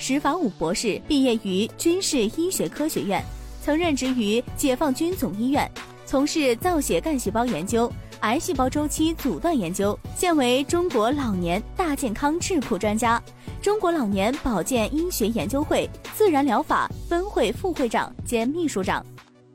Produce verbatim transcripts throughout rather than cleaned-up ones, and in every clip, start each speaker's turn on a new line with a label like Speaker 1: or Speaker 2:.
Speaker 1: 石法武博士毕业于军事医学科学院，曾任职于解放军总医院，从事造血干细胞研究、癌细胞周期阻断研究，现为中国老年大健康智库专家，中国老年保健医学研究会自然疗法分会副会长兼秘书长。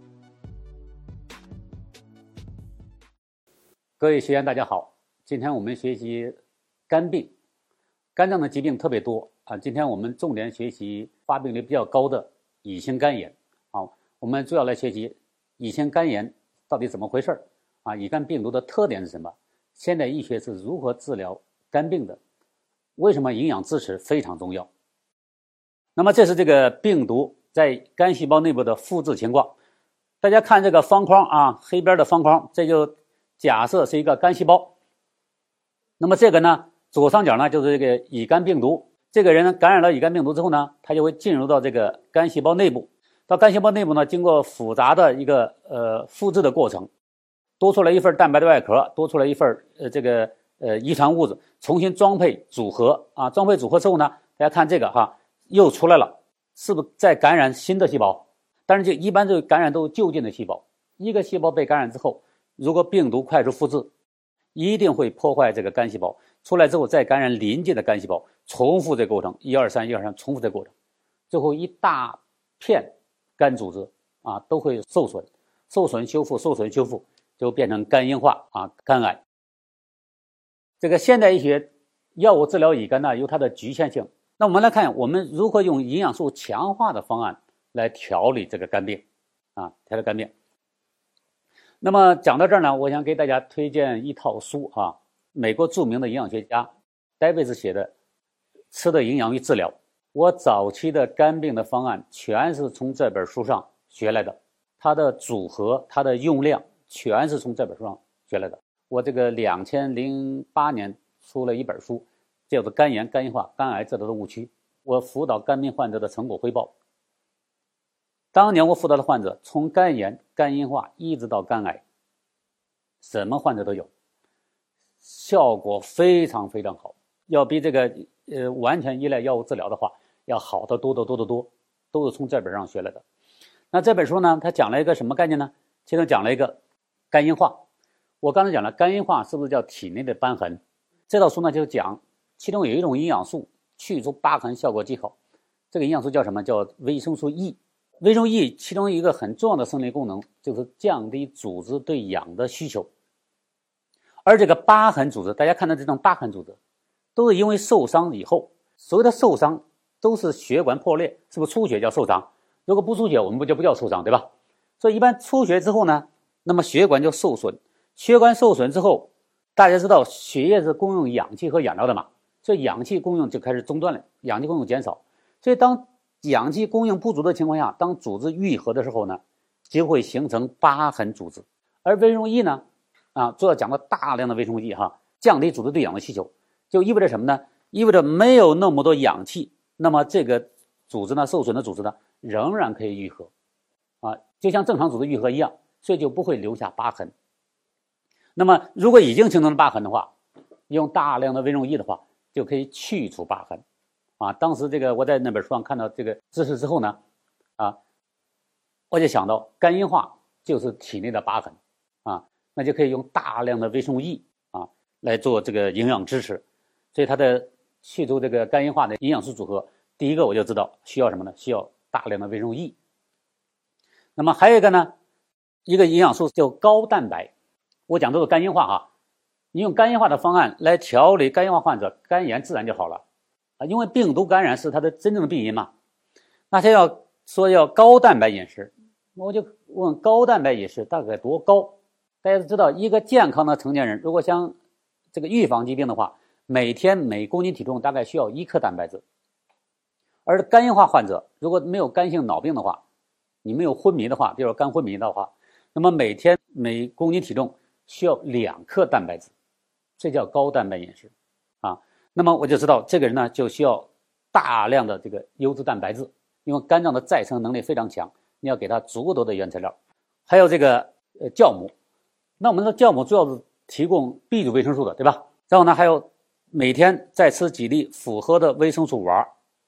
Speaker 2: 各位学员大家好，今天我们学习肝病。肝脏的疾病特别多啊，今天我们重点学习发病率比较高的乙型肝炎。好，我们主要来学习乙型肝炎到底怎么回事啊？乙肝病毒的特点是什么？现代医学是如何治疗肝病的？为什么营养支持非常重要？那么这是这个病毒在肝细胞内部的复制情况。大家看这个方框啊，黑边的方框，这就假设是一个肝细胞。那么这个呢，左上角呢就是这个乙肝病毒。这个人感染了乙肝病毒之后呢，他就会进入到这个肝细胞内部。到肝细胞内部呢，经过复杂的一个呃复制的过程，多出来一份蛋白的外壳，多出来一份呃这个呃遗传物质，重新装配组合啊，装配组合之后呢，大家看这个哈，又出来了，是不是在感染新的细胞？但是就一般就感染都是就近的细胞。一个细胞被感染之后，如果病毒快速复制，一定会破坏这个肝细胞，出来之后再感染邻近的肝细胞，重复这个过程，一二三一二三，重复这个过程，最后一大片肝组织啊都会受损，受损修复，受损修复，就变成肝硬化啊，肝癌。这个现代医学药物治疗乙肝呢有它的局限性。那我们来看，我们如何用营养素强化的方案来调理这个肝病啊，调理肝病。那么讲到这儿呢，我想给大家推荐一套书啊，美国著名的营养学家戴维斯写的《吃的营养与治疗》。我早期的肝病的方案全是从这本书上学来的，它的组合、它的用量全是从这本书上学来的。我这个两千零八年出了一本书，叫做《肝炎、肝硬化、肝癌治疗的误区》，我辅导肝病患者的成果汇报。当年我辅导的患者从肝炎、肝硬化一直到肝癌，什么患者都有，效果非常非常好，要比这个呃完全依赖药物治疗的话要好得多得多得多，都是从这本上学来的。那这本书呢，它讲了一个什么概念呢？其中讲了一个肝硬化。我刚才讲了，肝硬化是不是叫体内的瘢痕？这套书呢就讲其中有一种营养素去除疤痕效果极好，这个营养素叫什么？叫维生素 E。维生素 E 其中一个很重要的生理功能就是降低组织对氧的需求。而这个疤痕组织，大家看到这种疤痕组织都是因为受伤以后，所谓的受伤都是血管破裂，是不是出血叫受伤？如果不出血我们不就不叫受伤，对吧？所以一般出血之后呢，那么血管就受损，血管受损之后，大家知道血液是供应氧气和养料的嘛，所以氧气供应就开始中断了，氧气供应减少。所以当氧气供应不足的情况下，当组织愈合的时候呢，就会形成疤痕组织。而维生素 E 呢啊，主要讲了大量的维生素 E 哈，降低组织对氧的需求，就意味着什么呢？意味着没有那么多氧气，那么这个组织呢，受损的组织呢，仍然可以愈合啊，就像正常组织愈合一样，所以就不会留下疤痕。那么如果已经形成了疤痕的话，用大量的维生素 E 的话，就可以去除疤痕啊。当时这个我在那本书上看到这个知识之后呢，啊，我就想到肝硬化就是体内的疤痕啊，那就可以用大量的维生素 E 啊来做这个营养支持。所以它的去除这个肝硬化的营养素组合，第一个我就知道需要什么呢？需要大量的维生素 E。那么还有一个呢，一个营养素叫高蛋白。我讲的是肝硬化哈，你用肝硬化的方案来调理肝硬化患者，肝炎自然就好了啊，因为病毒感染是它的真正的病因嘛。那他要说要高蛋白饮食，我就问高蛋白饮食大概多高？大家都知道，一个健康的成年人如果想这个预防疾病的话，每天每公斤体重大概需要一克蛋白质。而肝硬化患者如果没有肝性脑病的话，你没有昏迷的话，比如说肝昏迷的话，那么每天每公斤体重需要两克蛋白质，这叫高蛋白饮食啊。那么我就知道这个人呢就需要大量的这个优质蛋白质，因为肝脏的再生能力非常强，你要给它足够的原材料。还有这个呃酵母，那我们的酵母主要是提供 B 族维生素的，对吧？然后呢还有每天再吃几粒复合的维生素丸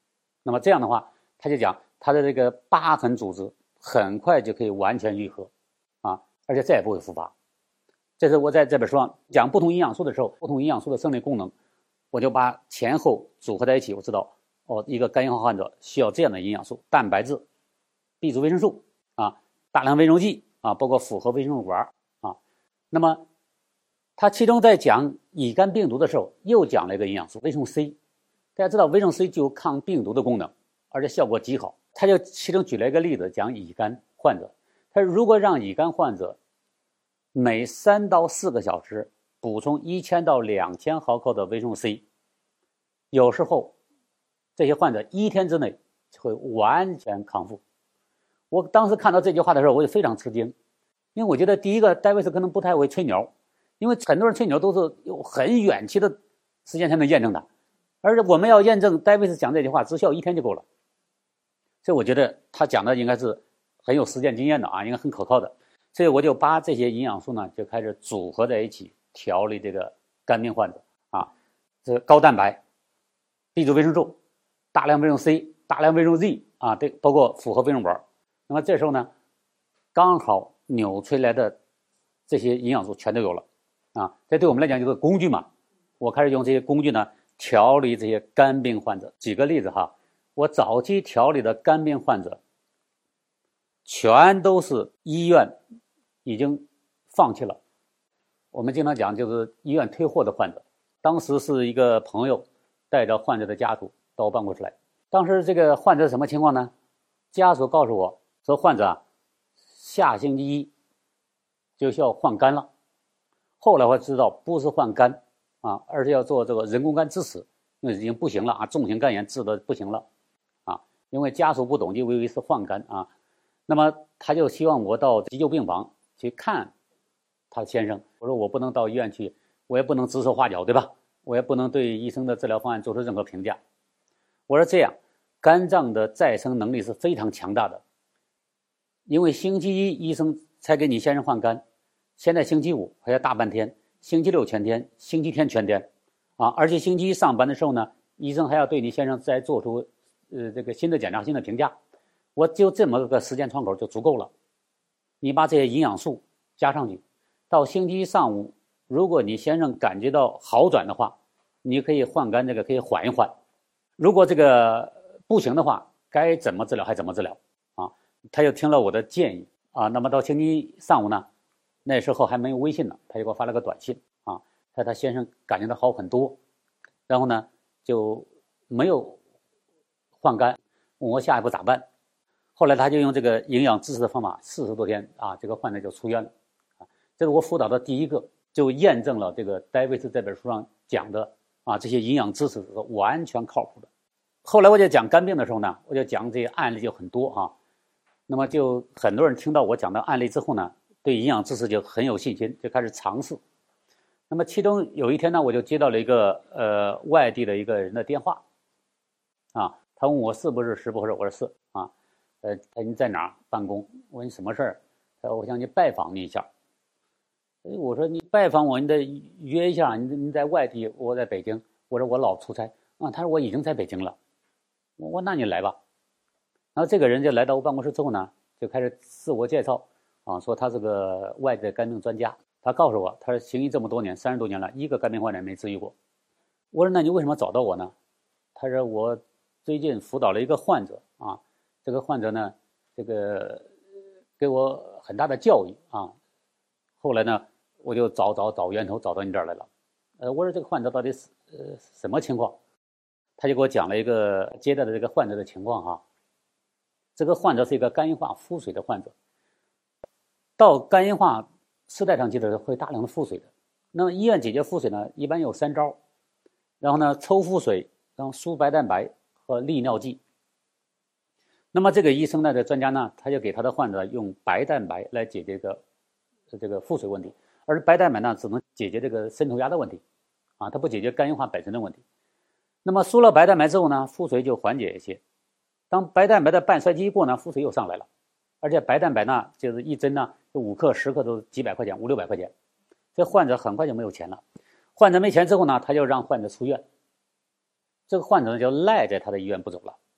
Speaker 2: 那么这样的话，他就讲他的这个疤痕组织很快就可以完全愈合啊，而且再也不会复发。这是我在这本书上讲不同营养素的时候，不同营养素的生理功能，我就把前后组合在一起，我知道哦，一个肝硬化患者需要这样的营养素：蛋白质、B 族维生素啊，大量维溶剂啊，包括复合维生素环啊。那么他其中在讲乙肝病毒的时候，又讲了一个营养素维生素 C。大家知道维生素 C 具有抗病毒的功能，而且效果极好。他就其中举了一个例子，讲乙肝患者，他如果让乙肝患者每三到四个小时补充一千到两千毫克的维生素 C， 有时候这些患者一天之内就会完全康复。我当时看到这句话的时候，我就非常吃惊，因为我觉得第一个，戴维斯可能不太会吹牛，因为很多人吹牛都是有很远期的时间才能验证的，而且我们要验证戴维斯讲这句话，只需要一天就够了。所以我觉得他讲的应该是很有实践经验的啊，应该很可靠的。所以我就把这些营养素呢，就开始组合在一起调理这个肝病患者啊，这高蛋白、B 族维生素、大量维生素 C、大量维生素 Z 啊，对，包括复合维生素。那么这时候呢，刚好纽崔莱的这些营养素全都有了啊，这对我们来讲就是工具嘛。我开始用这些工具呢调理这些肝病患者。举个例子哈，我早期调理的肝病患者，全都是医院已经放弃了。我们经常讲就是医院退货的患者。当时是一个朋友带着患者的家属到我办公室来，当时这个患者什么情况呢？家属告诉我说，患者啊，下星期一就需要换肝了。后来我知道不是换肝啊，而是要做这个人工肝支持，因为已经不行了啊，重型肝炎治的不行了啊。因为家属不懂，就以为是换肝啊。那么他就希望我到急救病房去看他的先生。我说我不能到医院去，我也不能指手画脚，对吧？我也不能对医生的治疗方案做出任何评价。我说这样，肝脏的再生能力是非常强大的，因为星期一医生才给你先生换肝，现在星期五还要大半天，星期六全天，星期天全天啊！而且星期一上班的时候呢，医生还要对你先生再做出呃这个新的检查、新的评价。我就这么个时间窗口就足够了。你把这些营养素加上去，到星期一上午，如果你先生感觉到好转的话，你可以换肝，这个可以缓一缓。如果这个不行的话，该怎么治疗还怎么治疗啊？他就听了我的建议啊。那么到星期一上午呢，那时候还没有微信呢，他就给我发了个短信啊，他他先生感觉到好很多，然后呢就没有换肝，问我下一步咋办。后来他就用这个营养支持的方法，四十多天啊，这个患者就出院了啊。这是我辅导的第一个，就验证了这个戴维斯这本书上讲的啊，这些营养支持是完全靠谱的。后来我就讲肝病的时候呢，我就讲这些案例就很多啊。那么就很多人听到我讲的案例之后呢，对营养支持就很有信心，就开始尝试。那么其中有一天呢，我就接到了一个呃外地的一个人的电话啊，他问我是不是石博士，我说是啊。呃，他你在哪儿办公？我问你什么事儿？他说我想去拜访你一下。哎，我说你拜访我，你得约一下。你你在外地，我在北京。我说我老出差啊。他说我已经在北京了。我说那你来吧。然后这个人就来到我办公室之后呢，就开始自我介绍啊，说他是个外地的肝病专家。他告诉我，他说行医这么多年，三十多年了，一个肝病患者没治愈过。我说那你为什么找到我呢？他说我最近辅导了一个患者啊。这个患者呢，这个给我很大的教育啊。后来呢，我就找找找源头，找到你这儿来了。呃，我说这个患者到底是呃什么情况？他就给我讲了一个接待的这个患者的情况啊。这个患者是一个肝硬化腹水的患者，到肝硬化次代偿期的时候会大量的腹水的。那么医院解决腹水呢，一般有三招，然后呢，抽腹水，然后输白蛋白和利尿剂。那么这个医生呢，这专家呢，他就给他的患者用白蛋白来解决这个这个腹水问题，而白蛋白呢，只能解决这个渗透压的问题，啊，它不解决肝硬化本身的问题。那么输了白蛋白之后呢，腹水就缓解一些。当白蛋白的半衰期一过呢，腹水又上来了，而且白蛋白呢，就是一针呢，就五克、十克都是几百块钱，五六百块钱，这患者很快就没有钱了。患者没钱之后呢，他就让患者出院，这个患者呢就赖在他的医院不走了。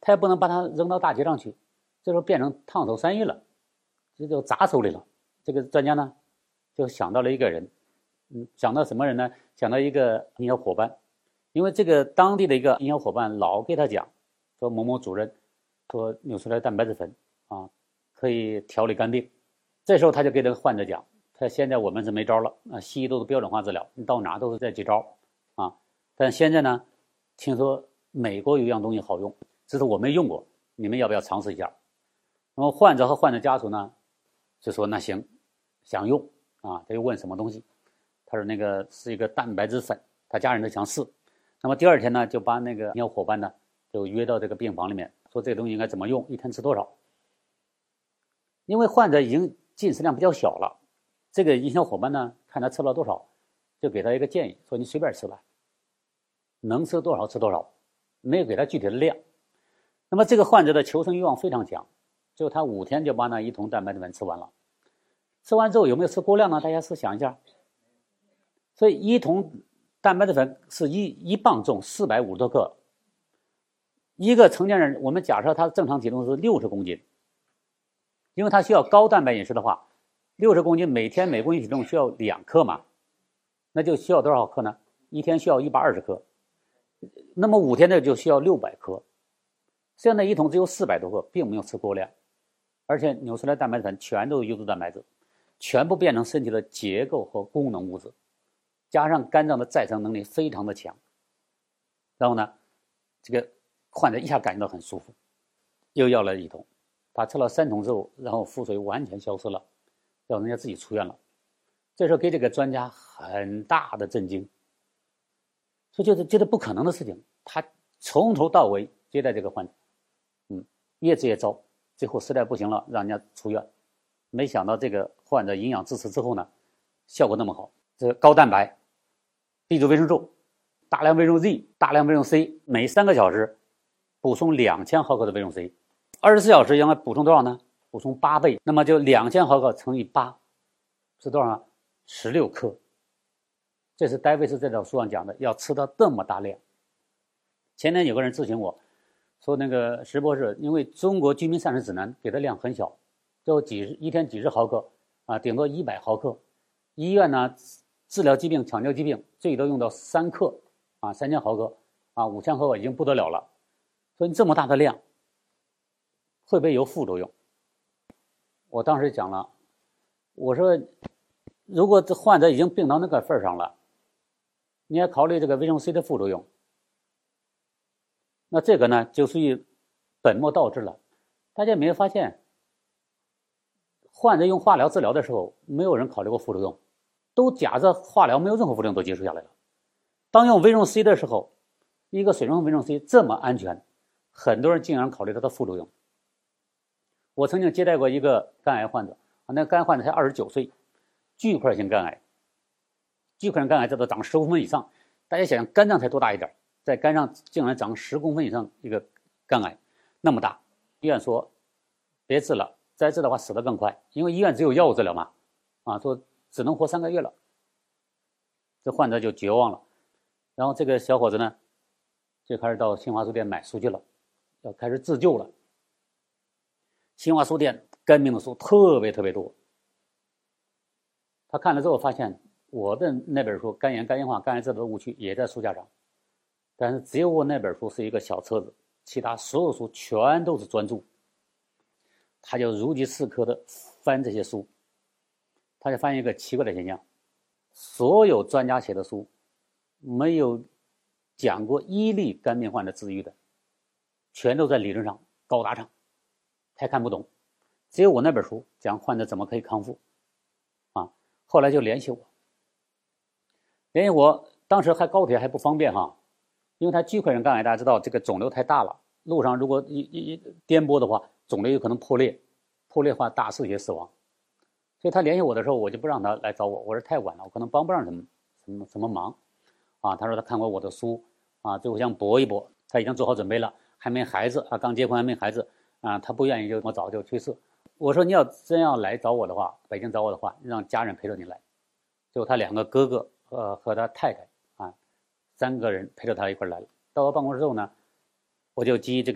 Speaker 2: 他也不能把它扔到大街上去，这时候变成烫手山芋了，这就砸手里了。这个专家呢，就想到了一个人，嗯，想到什么人呢？想到一个营销伙伴，因为这个当地的一个营销伙伴老给他讲，说某某主任说纽崔莱蛋白质粉啊可以调理肝病，这时候他就给这个患者讲，他现在我们是没招了啊，西医都是标准化治疗，你到哪都是这几招啊，但现在呢，听说美国有一样东西好用，只是我没用过，你们要不要尝试一下？那么患者和患者家属呢，就说那行，想用啊，他又问什么东西，他说那个是一个蛋白质粉，他家人都想试。那么第二天呢，就把那个营销伙伴呢就约到这个病房里面，说这个东西应该怎么用，一天吃多少。因为患者已经进食量比较小了，这个营销伙伴呢看他吃不了多少，就给他一个建议，说你随便吃吧，能吃多少吃多少，没有给他具体的量。那么这个患者的求生欲望非常强，最后他五天就把那一桶蛋白质粉吃完了。吃完之后有没有吃过量呢？大家试想一下。所以一桶蛋白质粉是一一磅重，四百五十多克。一个成年人，我们假设他正常体重是六十公斤，因为他需要高蛋白饮食的话，六十公斤每天每公斤体重需要两克嘛，那就需要多少克呢？一天需要一百二十克，那么五天呢就需要六百克。现在一桶只有四百多克，并没有吃过量，而且纽崔莱蛋白质粉全都是优质蛋白质，全部变成身体的结构和功能物质，加上肝脏的再生能力非常的强。然后呢，这个患者一下感觉到很舒服，又要了一桶，他吃了三桶之后，然后腹水完全消失了，要人家自己出院了。这时候给这个专家很大的震惊，所以就是觉得不可能的事情，他从头到尾接待这个患者，嗯，越治越糟，最后实在不行了，让人家出院。没想到这个患者营养支持之后呢，效果那么好。这个高蛋白、B 族维生素、大量维生素 Z、大量维生素 C， 每三个小时补充两千毫克的维生素 C， 二十四小时应该补充多少呢？补充八倍，那么就两千毫克乘以八是多少呢？十六克。这是戴维斯这本书上讲的，要吃到这么大量。前天有个人咨询我说，那个石博士，因为中国居民膳食指南给的量很小，就几十一天几十毫克啊，顶多一百毫克。医院呢治疗疾病、抢救疾病最多用到三克啊，三千毫克啊，五千毫克已经不得了了。所以这么大的量会不会有副作用？我当时讲了，我说如果这患者已经病到那个份上了，你要考虑这个维生素 C 的副作用，那这个呢就属于本末倒置了。大家有没有发现，患者用化疗治疗的时候，没有人考虑过副作用，都假设化疗没有任何副作用都结束下来了。当用维生素 C 的时候，一个水溶性维生素 C 这么安全，很多人竟然考虑它的副作用。我曾经接待过一个肝癌患者，那肝患者才二十九岁，巨块性肝癌。巨块性肝癌这都长十公分以上，大家想想肝脏才多大一点，在肝上竟然长十公分以上一个肝癌，那么大。医院说别治了，再治的话死得更快，因为医院只有药物治疗嘛，啊，说只能活三个月了。这患者就绝望了，然后这个小伙子呢，就开始到新华书店买书去了，要开始自救了。新华书店肝病的书特别特别多，他看了之后发现我的那本书《肝炎、肝硬化、肝癌治疗的误区》也在书架上，但是只有我那本书是一个小册子，其他所有书全都是专著。他就如饥似渴的翻这些书，他就发现一个奇怪的现象，所有专家写的书没有讲过一例肝病患者治愈的，全都在理论上高大上，太看不懂。只有我那本书讲患者怎么可以康复啊。后来就联系我，联系我当时还高铁还不方便哈，因为他巨块性肝癌大家知道这个肿瘤太大了，路上如果一一颠簸的话，肿瘤有可能破裂，破裂化大失血死亡。所以他联系我的时候，我就不让他来找我，我说太晚了，我可能帮不上什么什么什么忙啊。他说他看过我的书啊，最后想搏一搏，他已经做好准备了，还没孩子啊，刚结婚还没孩子啊，他不愿意就这么早就去世。我说你要真要来找我的话，北京找我的话，让家人陪着你来。最后他两个哥哥呃和他太太啊，三个人陪着他一块来了。到我办公室之后呢，我就寄这个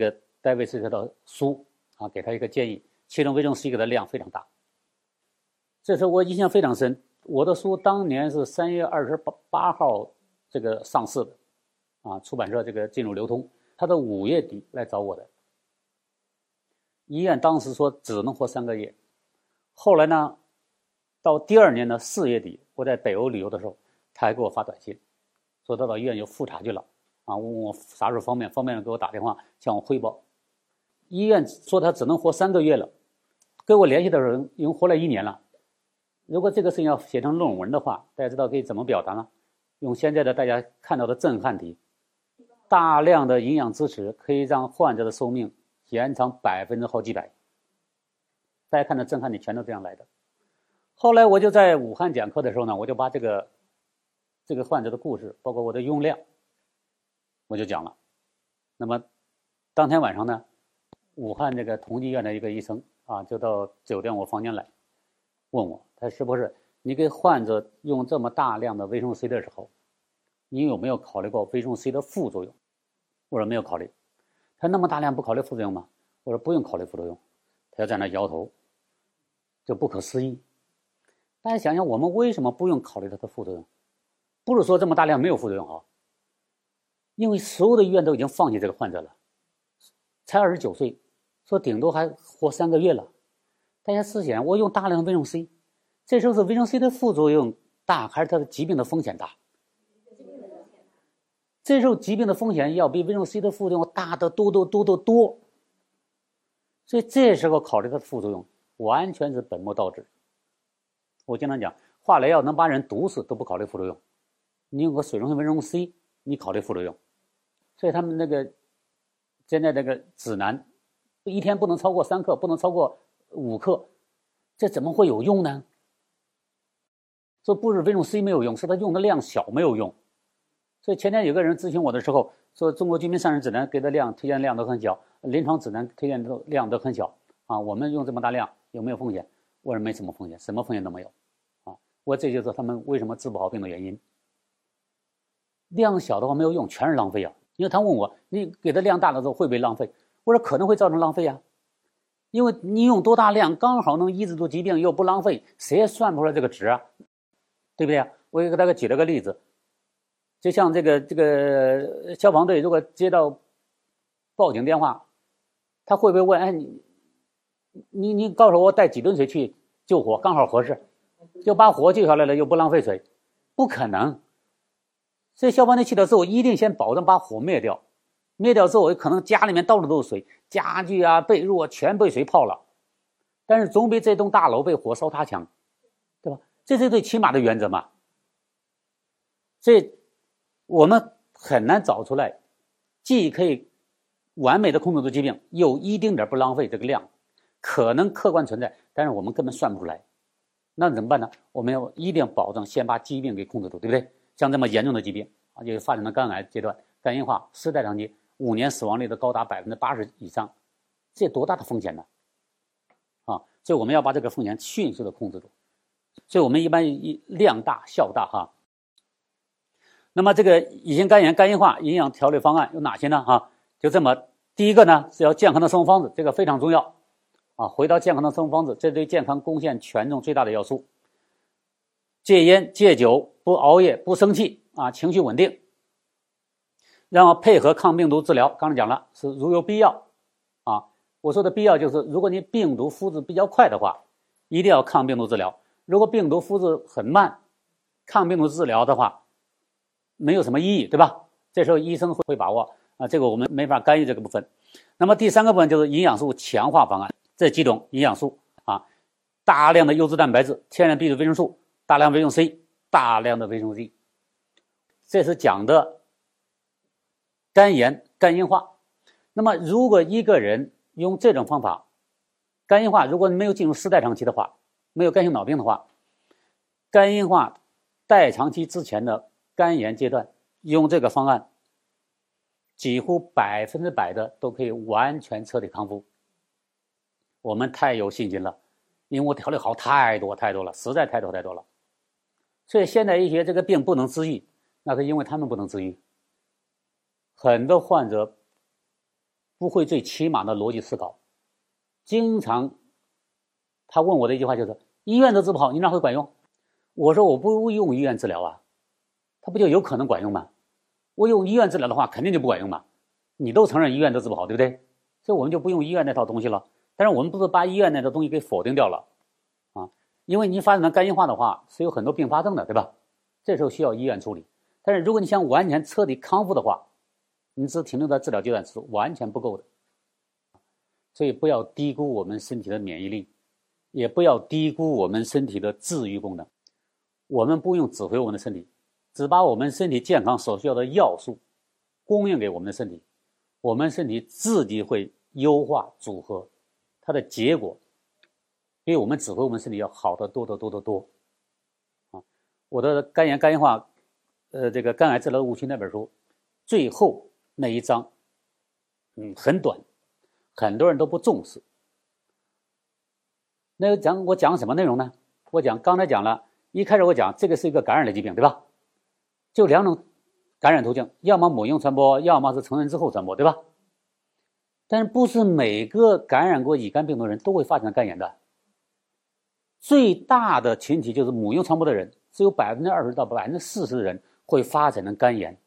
Speaker 2: 戴维斯特的书啊，给他一个建议，其中维生素 C 给的量非常大。这时候我印象非常深，我的书当年是三月二十八号这个上市的，啊，出版社这个进入流通，他到五月底来找我的。医院当时说只能活三个月，后来呢，到第二年的四月底，我在北欧旅游的时候，他还给我发短信，说他到医院有复查去了，啊，问我啥时候方便，方便了给我打电话向我汇报。医院说他只能活三个月了，跟我联系的人已经活了一年了。如果这个事情要写成论文的话，大家知道可以怎么表达呢？用现在的大家看到的震撼题，大量的营养支持可以让患者的寿命延长百分之好几百。大家看的震撼题全都这样来的。后来我就在武汉讲课的时候呢，我就把这个这个患者的故事，包括我的用量，我就讲了。那么当天晚上呢，武汉这个同济医院的一个医生啊，就到酒店我房间来，问我，他是不是你给患者用这么大量的维生素 C 的时候，你有没有考虑过维生素 C 的副作用？我说没有考虑。他那么大量不考虑副作用吗？我说不用考虑副作用。他就在那摇头，就不可思议。大家想想，我们为什么不用考虑它的副作用？不是说这么大量没有副作用啊，因为所有的医院都已经放弃这个患者了，才二十九岁，说顶多还活三个月了。大家思想，我用大量的维生素 C， 这时候是维生素 C 的副作用大，还是它的疾病的风险大？这时候疾病的风险要比维生素 C 的副作用大得多多多多多。所以这时候考虑它的副作用，完全是本末倒置。我经常讲，化疗药能把人毒死都不考虑副作用，你用个水溶性维生素 C， 你考虑副作用。所以他们那个现在这个指南，一天不能超过三克，不能超过五克，这怎么会有用呢？说不是维生素 C 没有用，是它用的量小没有用。所以前天有个人咨询我的时候说，中国居民膳食指南给的量推荐量都很小，临床指南推荐的量都很小啊，我们用这么大量有没有风险？我说没什么风险，什么风险都没有啊。我这就是他们为什么治不好病的原因。量小的话没有用，全是浪费啊。因为他问我，你给的量大了之后会不会浪费？我说可能会造成浪费啊，因为你用多大量刚好能医治住疾病又不浪费，谁也算不出来这个值啊，对不对啊？我给大家举了个例子，就像这个这个消防队如果接到报警电话，他会不会问，哎，你你你告诉我带几吨水去救火，刚好合适，就把火救下来了又不浪费水？不可能。所以消防队去的时候一定先保证把火灭掉，灭掉之后可能家里面到处都是水，家具啊被褥啊全被水泡了，但是总比这栋大楼被火烧塌强，对吧？这是最起码的原则嘛。所以我们很难找出来既可以完美的控制住疾病，又一丁点不浪费这个量，可能客观存在，但是我们根本算不出来。那怎么办呢？我们要一定要保证先把疾病给控制住，对不对？像这么严重的疾病啊，就是发展到肝癌阶段，肝硬化、失代偿期，五年死亡率都高达百分之八十以上，这多大的风险呢？啊，所以我们要把这个风险迅速的控制住。所以我们一般以量大效大哈。那么这个乙型肝炎、肝硬化营养调理方案有哪些呢？哈，就这么，第一个呢是要健康的生活方式，这个非常重要啊。回到健康的生活方式，这对健康贡献权重最大的要素。戒烟、戒酒，不熬夜，不生气啊，情绪稳定，然后配合抗病毒治疗。刚才讲了，是如有必要啊。我说的必要就是，如果你病毒复制比较快的话，一定要抗病毒治疗；如果病毒复制很慢，抗病毒治疗的话，没有什么意义，对吧？这时候医生会把握啊，这个我们没法干预这个部分。那么第三个部分就是营养素强化方案，这几种营养素啊，大量的优质蛋白质、天然 B 族维生素。大量维生素 C， 大量的维生素 D， 这是讲的肝炎、肝硬化。那么如果一个人用这种方法，肝硬化如果没有进入失代偿期的话，没有肝性脑病的话，肝硬化代偿期之前的肝炎阶段，用这个方案，几乎百分之百的都可以完全彻底康复。我们太有信心了，因为我调理好太多太多了，实在太多太多了。所以现代医学这个病不能治愈，那是因为他们不能治愈。很多患者不会最起码的逻辑思考，经常他问我的一句话就是医院都治不好，你哪会管用？我说我不用医院治疗啊，他不就有可能管用吗？我用医院治疗的话肯定就不管用嘛，你都承认医院都治不好，对不对？所以我们就不用医院那套东西了。但是我们不是把医院那套东西给否定掉了啊，因为你发展成肝硬化的话是有很多并发症的，对吧？这时候需要医院处理。但是如果你想完全彻底康复的话，你只停留在治疗阶段是完全不够的。所以不要低估我们身体的免疫力，也不要低估我们身体的治愈功能。我们不用指挥我们的身体，只把我们身体健康所需要的要素供应给我们的身体，我们身体自己会优化组合，它的结果比我们指挥我们身体要好得多得多得多啊！我的肝炎肝硬化呃这个肝癌治疗误区那本书最后那一章嗯很短，很多人都不重视。那讲我讲什么内容呢？我讲刚才讲了，一开始我讲这个是一个感染的疾病，对吧？就两种感染途径，要么母婴传播，要么是成人之后传播，对吧？但是不是每个感染过乙肝病毒的人都会发展肝炎的。最大的群体就是母婴传播的人，只有百分之二十到百分之四十的人会发展成肝炎。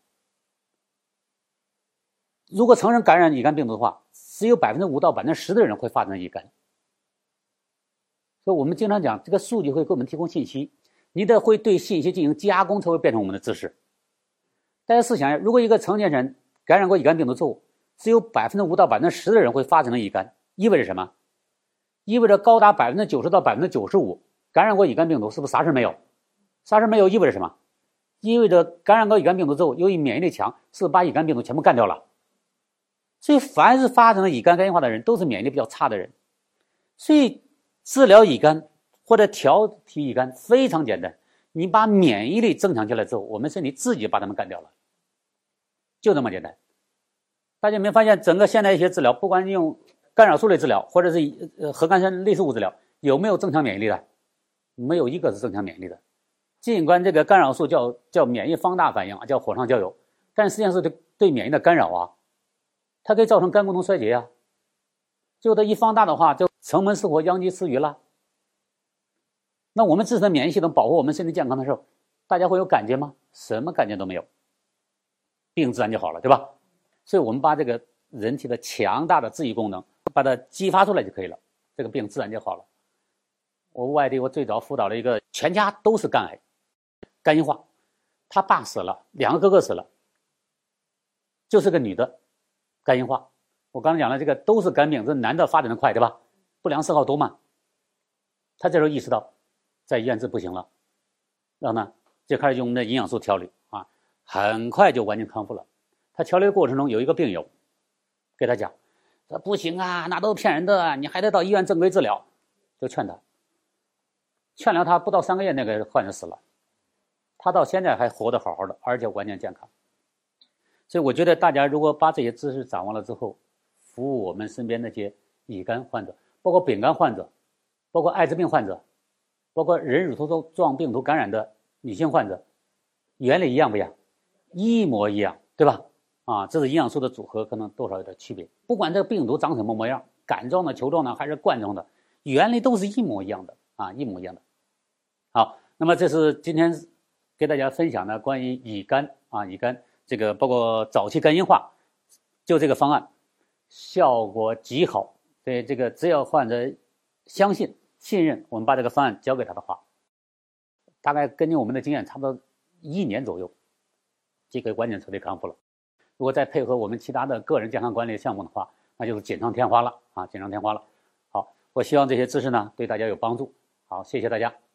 Speaker 2: 如果成人感染乙肝病毒的话，只有百分之五到百分之十的人会发展乙肝。所以我们经常讲，这个数据会给我们提供信息，你得会对信息进行加工，才会变成我们的知识。大家试想一下，如果一个成年人感染过乙肝病毒之后，只有百分之五到百分之十的人会发展成乙肝，意味着什么？意味着高达百分之九十到百分之九十五感染过乙肝病毒，是不是啥事没有？啥事没有意味着什么？意味着感染过乙肝病毒之后，由于免疫力强，是把乙肝病毒全部干掉了。所以凡是发生了乙肝肝硬化的人，都是免疫力比较差的人。所以治疗乙肝或者调体乙肝非常简单，你把免疫力增强起来之后，我们身体自己把它们干掉了，就这么简单。大家有没有发现，整个现代医学治疗，不管用干扰素类治疗或者是呃核苷酸类似物治疗，有没有增强免疫力的？没有一个是增强免疫力的。尽管这个干扰素叫叫免疫放大反应啊，叫火上浇油，但实际上是对对免疫的干扰啊，它可以造成肝功能衰竭啊。就它一放大的话，就城门失火，殃及池鱼了。那我们自身的免疫系统保护我们身体健康的时候，大家会有感觉吗？什么感觉都没有，病自然就好了，对吧？所以我们把这个人体的强大的治愈功能把它激发出来就可以了，这个病自然就好了。我外地我最早辅导了一个全家都是肝癌肝硬化，他爸死了，两个哥哥死了，就是个女的肝硬化。我刚才讲了，这个都是肝病，这男的发展的快，对吧？不良嗜好多嘛。他这时候意识到在医院治不行了，然后呢就开始用我们的营养素调理啊，很快就完全康复了。他调理的过程中有一个病友给他讲，说不行啊，那都是骗人的，你还得到医院正规治疗。就劝他，劝了他不到三个月，那个患者死了，他到现在还活得好好的，而且完全健康。所以我觉得大家如果把这些知识掌握了之后，服务我们身边那些乙肝患者，包括丙肝患者，包括艾滋病患者，包括人乳头状病毒感染的女性患者，原理一样不一样？一模一样，对吧？啊，这是营养素的组合可能多少有点区别。不管这个病毒长什么模样，杆状的、球状的还是冠状的，原理都是一模一样的啊，一模一样的。好，那么这是今天给大家分享的关于乙肝啊，乙肝这个包括早期肝硬化，就这个方案效果极好。所以这个只要患者相信、信任，我们把这个方案交给他的话，大概根据我们的经验，差不多一年左右就可以完全彻底康复了。如果再配合我们其他的个人健康管理项目的话，那就是锦上添花了啊，锦上添花了。好，我希望这些知识呢对大家有帮助。好，谢谢大家。